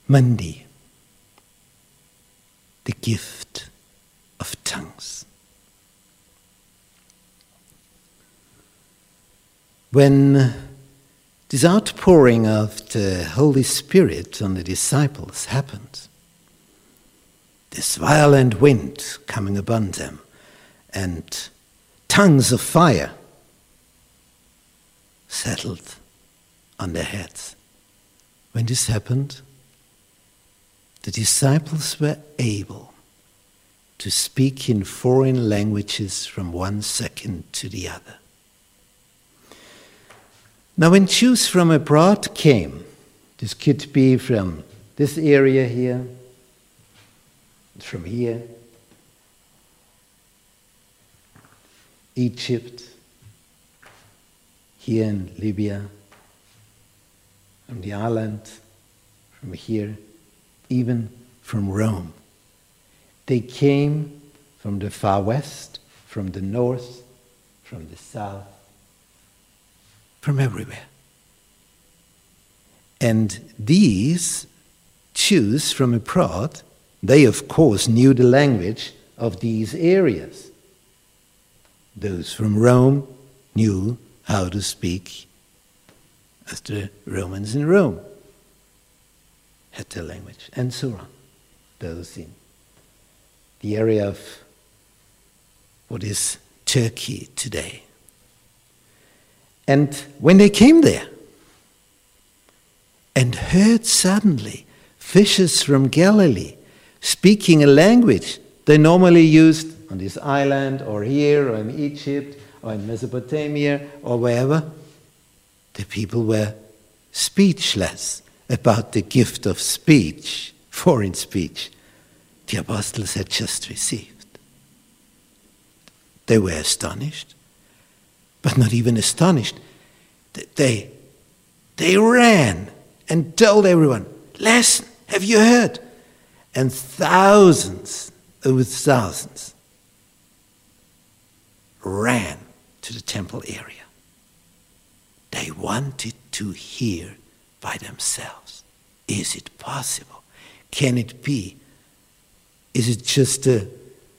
Mandi, the gift of tongues. When this outpouring of the Holy Spirit on the disciples happened, this violent wind coming upon them and tongues of fire settled on their heads. When this happened, the disciples were able to speak in foreign languages from one second to the other. Now, when Jews from abroad came, this could be from this area here, from here, Egypt, here in Libya, from the island, from here, even from Rome. They came from the far west, from the north, from the south, from everywhere. And these Jews from abroad, they of course knew the language of these areas. Those from Rome knew how to speak as the Romans in Rome had their language, and so on. Those in the area of what is Turkey today. And when they came there and heard suddenly fishers from Galilee speaking a language they normally used on this island or here or in Egypt or in Mesopotamia or wherever, the people were speechless about the gift of speech, foreign speech, the apostles had just received. They were astonished, but not even astonished. They ran and told everyone, "Listen, have you heard?" And thousands over thousands ran to the temple area. They wanted to hear by themselves. Is it possible? Can it be? Is it just a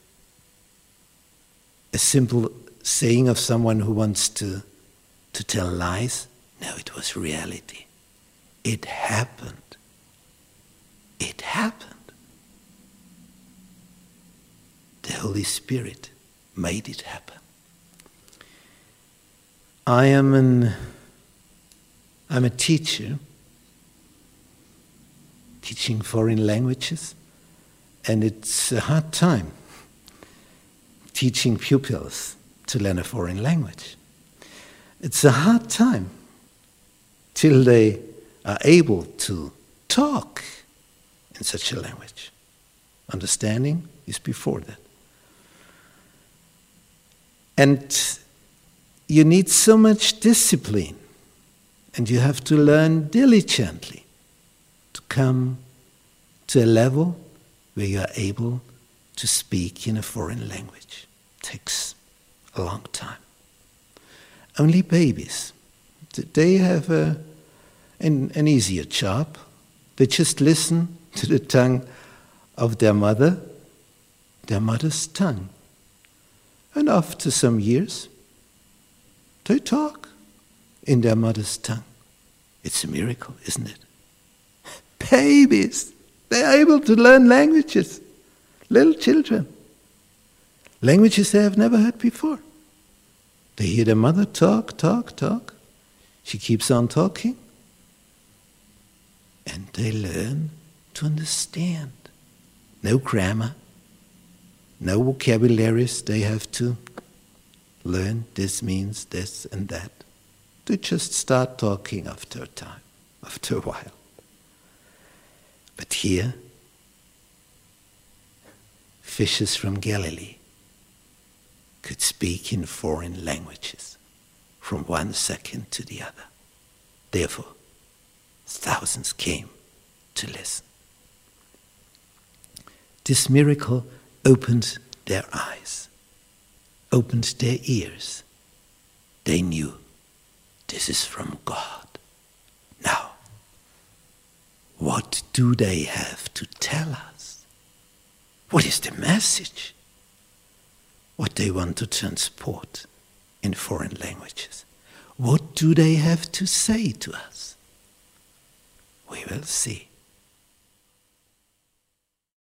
simple saying of someone who wants to tell lies? No, it was reality. It happened. It happened. The Holy Spirit made it happen. I'm a teacher, teaching foreign languages, and it's a hard time teaching pupils to learn a foreign language. It's a hard time till they are able to talk in such a language. Understanding is before that. And you need so much discipline, and you have to learn diligently to come to a level where you are able to speak in a foreign language. It takes a long time. Only babies, they have an easier job. They just listen to the tongue of their mother's tongue. And after some years, they talk in their mother's tongue. It's a miracle, isn't it? Babies, they're able to learn languages. Little children. Languages they have never heard before. They hear their mother talk. She keeps on talking. And they learn to understand. No grammar, no vocabularies they have to learn. This means this and that. They just start talking after a time, after a while. But here, fishers from Galilee could speak in foreign languages from one second to the other. Therefore, thousands came to listen. This miracle opened their eyes, opened their ears. They knew this is from God. Now, What do they have to tell us? What is the message? What they want to transport in foreign languages? What do they have to say to us? We will see.